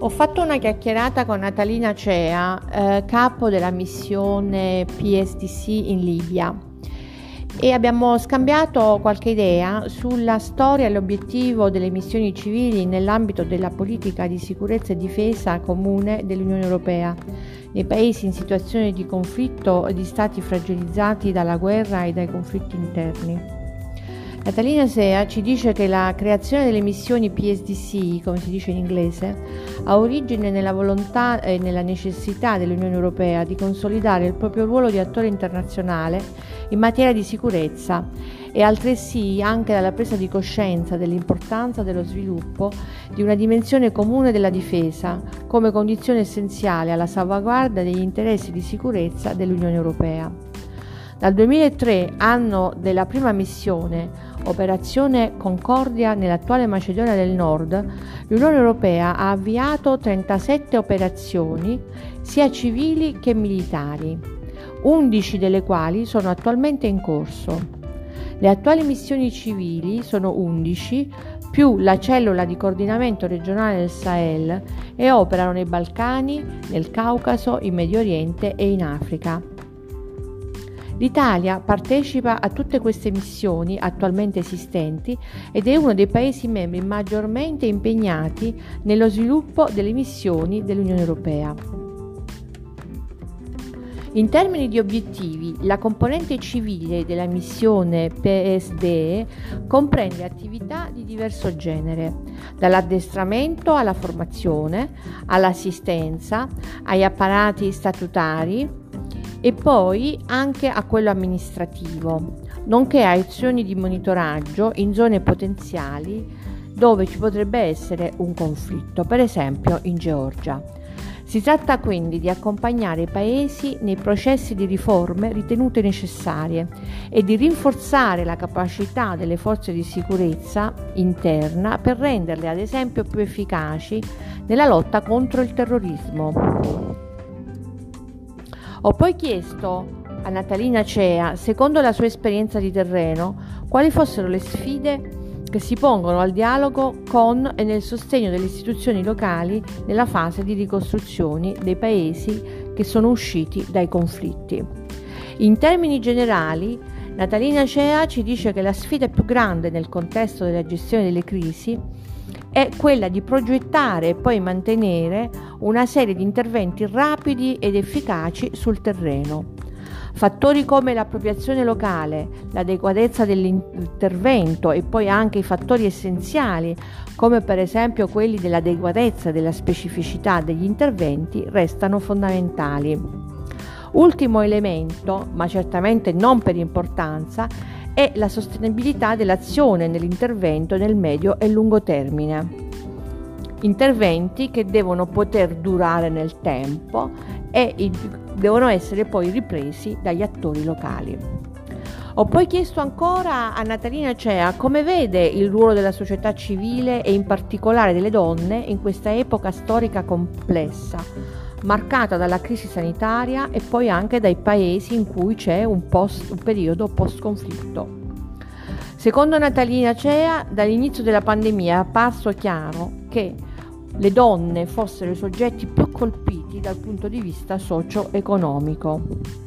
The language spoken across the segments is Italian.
Ho fatto una chiacchierata con Natalina Cea, capo della missione PSDC in Libia, e abbiamo scambiato qualche idea sulla storia e l'obiettivo delle missioni civili nell'ambito della politica di sicurezza e difesa comune dell'Unione Europea, nei paesi in situazione di conflitto e di stati fragilizzati dalla guerra e dai conflitti interni. Natalina Cea ci dice che la creazione delle missioni PSDC, come si dice in inglese, ha origine nella volontà e nella necessità dell'Unione Europea di consolidare il proprio ruolo di attore internazionale in materia di sicurezza e altresì anche dalla presa di coscienza dell'importanza dello sviluppo di una dimensione comune della difesa come condizione essenziale alla salvaguardia degli interessi di sicurezza dell'Unione Europea. Dal 2003, anno della prima missione, Operazione Concordia nell'attuale Macedonia del Nord, l'Unione Europea ha avviato 37 operazioni, sia civili che militari, 11 delle quali sono attualmente in corso. Le attuali missioni civili sono 11, più la cellula di coordinamento regionale del Sahel, e operano nei Balcani, nel Caucaso, in Medio Oriente e in Africa. L'Italia partecipa a tutte queste missioni attualmente esistenti ed è uno dei Paesi membri maggiormente impegnati nello sviluppo delle missioni dell'Unione Europea. In termini di obiettivi, la componente civile della missione PSD comprende attività di diverso genere, dall'addestramento alla formazione, all'assistenza, agli apparati statutari, e poi anche a quello amministrativo, nonché a azioni di monitoraggio in zone potenziali dove ci potrebbe essere un conflitto, per esempio in Georgia. Si tratta quindi di accompagnare i paesi nei processi di riforme ritenute necessarie e di rinforzare la capacità delle forze di sicurezza interna per renderle ad esempio più efficaci nella lotta contro il terrorismo. Ho poi chiesto a Natalina Cea, secondo la sua esperienza di terreno, quali fossero le sfide che si pongono al dialogo con e nel sostegno delle istituzioni locali nella fase di ricostruzione dei paesi che sono usciti dai conflitti. In termini generali, Natalina Cea ci dice che la sfida più grande nel contesto della gestione delle crisi è quella di progettare e poi mantenere una serie di interventi rapidi ed efficaci sul terreno. Fattori come l'appropriazione locale, l'adeguatezza dell'intervento e poi anche i fattori essenziali, come per esempio quelli dell'adeguatezza e della specificità degli interventi, restano fondamentali. Ultimo elemento, ma certamente non per importanza, è la sostenibilità dell'azione nell'intervento nel medio e lungo termine. Interventi che devono poter durare nel tempo e devono essere poi ripresi dagli attori locali. Ho poi chiesto ancora a Natalina Cea come vede il ruolo della società civile e in particolare delle donne in questa epoca storica complessa, marcata dalla crisi sanitaria e poi anche dai paesi in cui c'è un periodo post-conflitto. Secondo Natalina Cea, dall'inizio della pandemia è apparso chiaro che le donne fossero i soggetti più colpiti dal punto di vista socio-economico.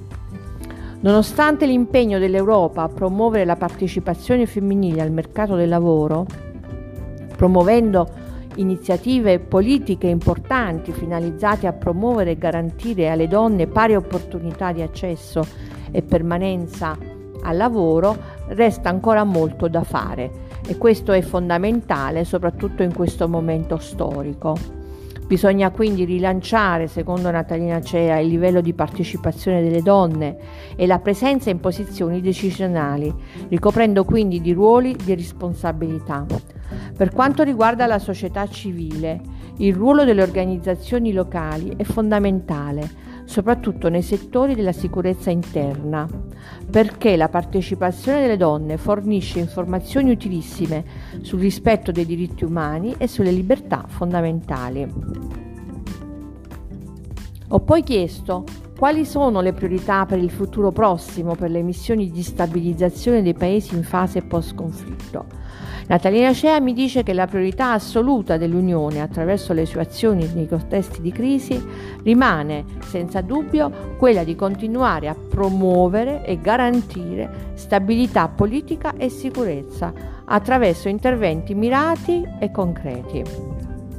Nonostante l'impegno dell'Europa a promuovere la partecipazione femminile al mercato del lavoro, promuovendo iniziative politiche importanti finalizzate a promuovere e garantire alle donne pari opportunità di accesso e permanenza al lavoro, resta ancora molto da fare e questo è fondamentale soprattutto in questo momento storico. Bisogna quindi rilanciare, secondo Natalina Cea, il livello di partecipazione delle donne e la presenza in posizioni decisionali, ricoprendo quindi di ruoli di responsabilità. Per quanto riguarda la società civile, il ruolo delle organizzazioni locali è fondamentale, soprattutto nei settori della sicurezza interna, perché la partecipazione delle donne fornisce informazioni utilissime sul rispetto dei diritti umani e sulle libertà fondamentali. Ho poi chiesto Quali sono le priorità per il futuro prossimo per le missioni di stabilizzazione dei paesi in fase post-conflitto? Natalina Cea mi dice che la priorità assoluta dell'Unione attraverso le sue azioni nei contesti di crisi rimane senza dubbio quella di continuare a promuovere e garantire stabilità politica e sicurezza attraverso interventi mirati e concreti.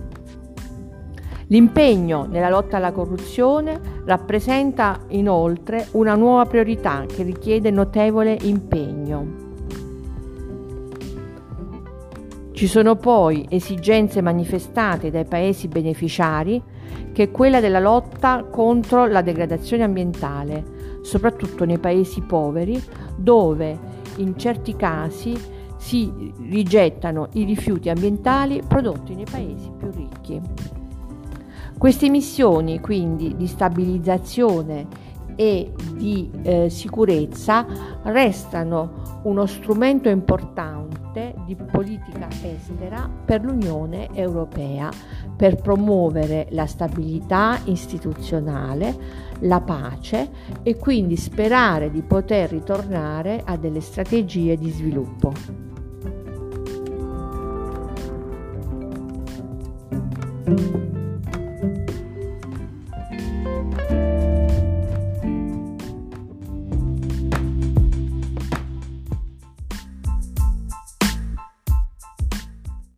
L'impegno nella lotta alla corruzione rappresenta inoltre una nuova priorità che richiede notevole impegno. Ci sono poi esigenze manifestate dai paesi beneficiari, che è quella della lotta contro la degradazione ambientale, soprattutto nei paesi poveri, dove in certi casi si rigettano i rifiuti ambientali prodotti nei paesi più ricchi. Queste missioni quindi di stabilizzazione e di sicurezza restano uno strumento importante di politica estera per l'Unione Europea per promuovere la stabilità istituzionale, la pace e quindi sperare di poter ritornare a delle strategie di sviluppo.